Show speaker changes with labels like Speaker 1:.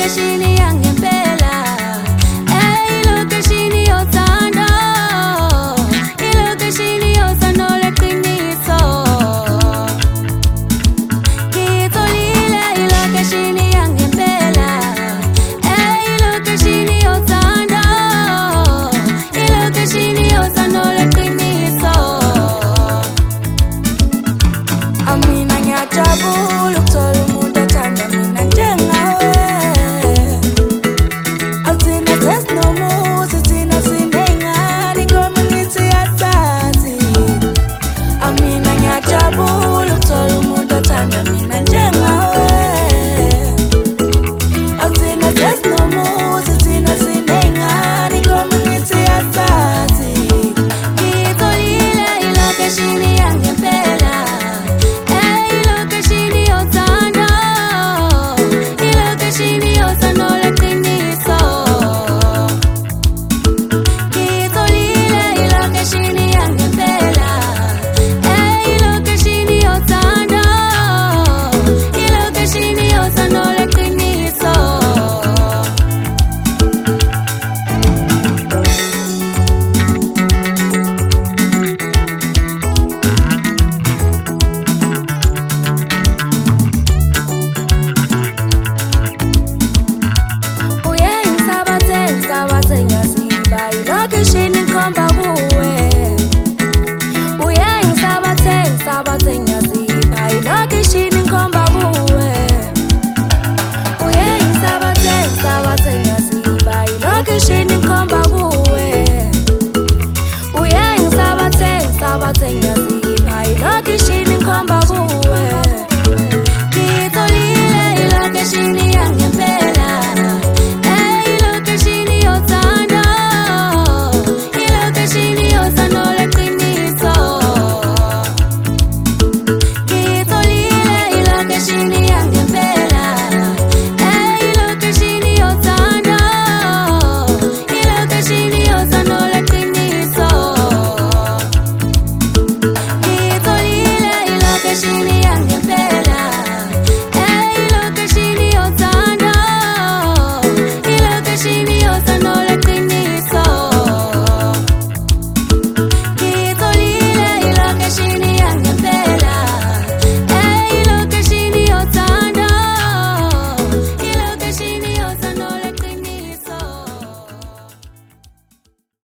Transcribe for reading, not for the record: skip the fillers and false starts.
Speaker 1: ilokishini yangempela, ilokishini yothando, ilokishini yothando leqiniso. Ngitholile ilokishini yangempela, ilokishini yothando, ilokishini yothando leqiniso. Amina ngiyajabula ukuthola umuntu othanda mina njengawe. Awuthina sesinomuzi thina siney'ngane i-community yasazi. Amina ngiyajabula ukuthola umuntu othanda mina njengawe. Awuthina sesinomuzi thina siney'ngane i-community yasazi. Ngitholile ilokishini yangempela, ilokishini yothando, ilokishini yothando leqiniso. Ngitholile ilokishini yangempela, ilokishini yothando, ilokishini yothando leqiniso. Ngisabathe ngiyasiba ilokishini ngikhomba kuwe. Ngisabathe ngiyasiba ilokishini ngikhomba kuwe. Ngisabathe ngiyasiba ilokishini ngikhomba kuwe. Ngisabathe ngiyasiba ilokishini ngikhomba kuwe. Ngitholile ilokishini